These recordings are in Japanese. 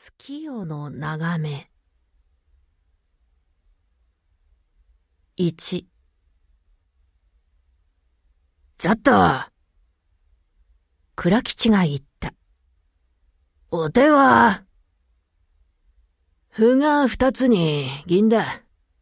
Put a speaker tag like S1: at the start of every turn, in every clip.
S1: 月夜の眺め。1。
S2: ちょっと、
S1: 倉吉が言った。
S2: お手は、歩が2つに銀だ。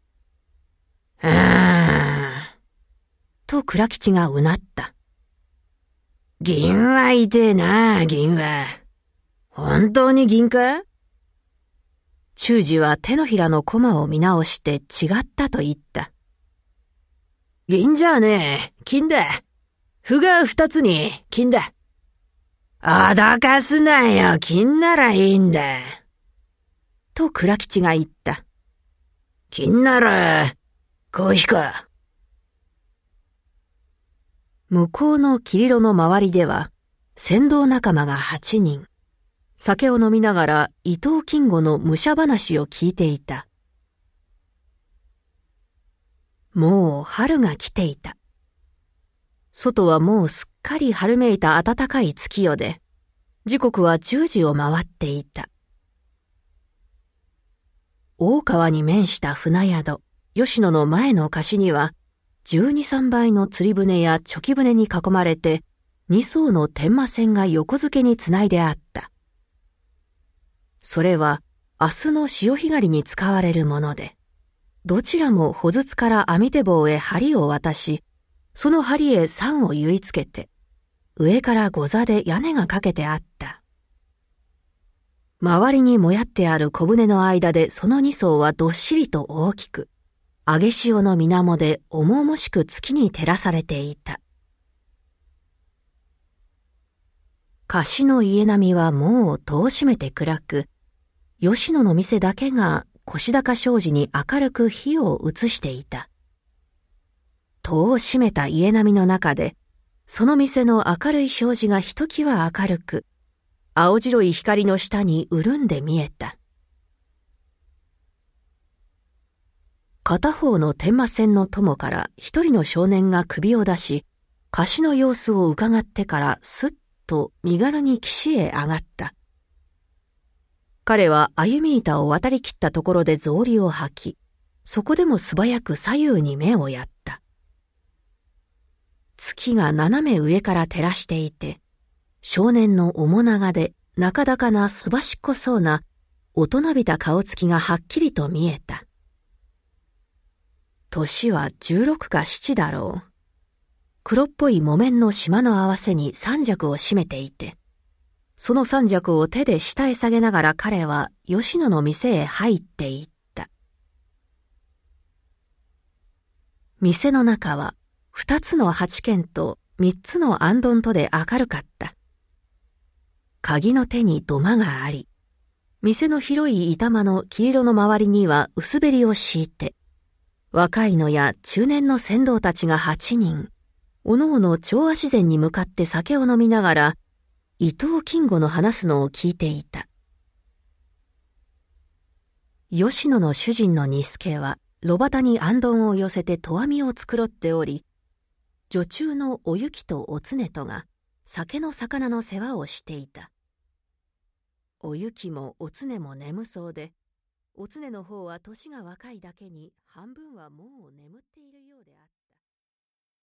S1: と倉吉がうなった。
S2: 銀は痛えな、銀は。本当に銀か？
S1: 忠治は手のひらの駒を見直して違ったと言った。
S2: 銀じゃねえ、金だ。歩が2つに金だ。脅かすなよ、金ならいいんだ。
S1: と倉吉が言った。
S2: 金なら、こう引こう。
S1: 向こうの霧色の周りでは、船頭仲間が8人。酒を飲みながら伊藤金吾の武者話を聞いていた。もう春が来ていた。外はもうすっかり春めいた暖かい月夜で、時刻は10時を回っていた。大川に面した船宿、吉野の前の河岸には、12、3倍の釣り船やチョキ船に囲まれて、2艘の天馬船が横付けにつないであった。それは明日の潮干狩りに使われるもので、どちらも穂筒から網手棒へ針を渡し、その針へ竿を結いつけて、上から御座で屋根がかけてあった。周りにもやってある小舟の間でその2艘はどっしりと大きく、上げ潮の水面で重々しく月に照らされていた。河岸の家並みはもう戸を閉めて暗く、吉野の店だけが腰高障子に明るく火を映していた。戸を閉めた家並みの中で、その店の明るい障子がひときわ明るく、青白い光の下に潤んで見えた。片方の天馬船の友から一人の少年が首を出し、河岸の様子を伺ってからすっと身軽に岸へ上がった。彼は歩み板を渡りきったところで草履を履き、そこでも素早く左右に目をやった。月が斜め上から照らしていて、少年の面長で中高なすばしっこそうな大人びた顔つきがはっきりと見えた。年は16か7だろう。黒っぽい木綿の縞の合わせに三尺を締めていて、その三尺を手で下へ下げながら彼は吉野の店へ入っていった。店の中は2つの八軒と3つの行灯とで明るかった。鍵の手に土間があり、店の広い板間の黄色の周りには薄べりを敷いて、若いのや中年の船頭たちが8人、おのおの長足膳に向かって酒を飲みながら、伊藤金吾の話すのを聞いていた。吉野の主人の二助は、炉端に行灯を寄せて戸網を繕っており、女中のお雪とおつねとが、酒の魚の世話をしていた。お雪もおつねも眠そうで、おつねの方は年が若いだけに半分はもう眠っているようであった。